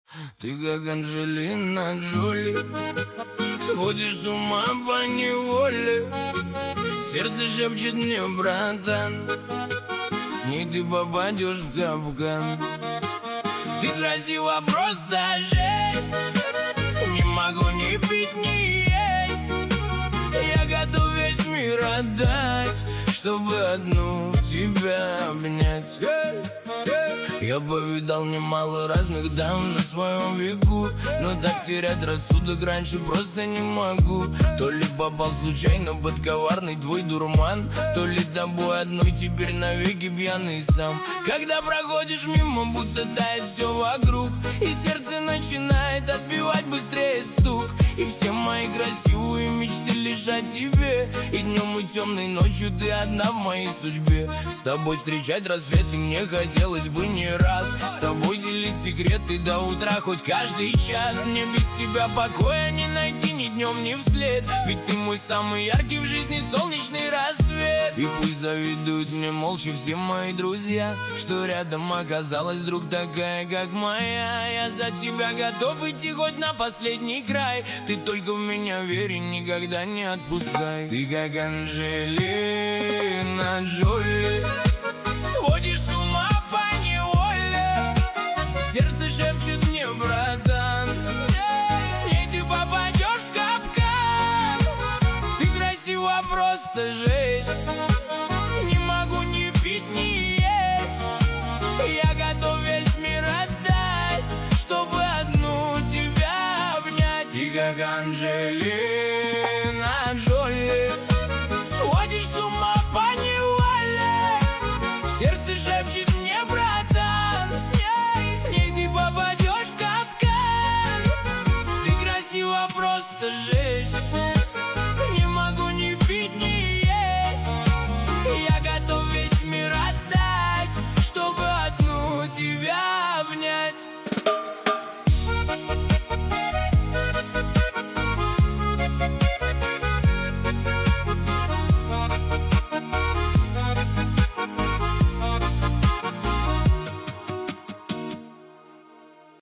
Ты как Анджелина Джоли, сходишь с ума по неволе. Сердце шепчет мне, братан, с ней ты попадешь в капкан. Ты красива, просто жесть. Не могу ни пить, ни есть. Я готов весь мир отдать, чтобы одну тебя обнять. Я повидал немало разных дам на своем веку, но так терять рассудок раньше просто не могу. То ли попал случайно под коварный твой дурман, то ли тобой одной теперь навеки пьяный сам. Когда проходишь мимо, будто тает все вокруг, и сердце начинает отбивать быстрее стук. И все мои красивые мечты лишь о тебе, и днем, и темной ночью ты одна в моей судьбе. С тобой встречать рассветы мне хотелось бы не раз, с тобой делить секреты до утра хоть каждый час. Мне без тебя покоя не найти ни днем, ни вслед, ведь ты мой самый яркий в жизни солнечный рассвет. И пусть завидуют мне молча все мои друзья, что рядом оказалась вдруг такая, как моя. Я за тебя готов идти хоть на последний край, ты только в меня верь и никогда не отпускай. Ты как Анджелина Джоли, сводишь с ума по неволе. Сердце шепчет мне, братан, с ней ты попадешь в капкан. Ты красива, просто жесть. Не могу ни пить, ни есть. Я готов весь мир отдать, чтобы одну тебя обнять. Ты как Анджелина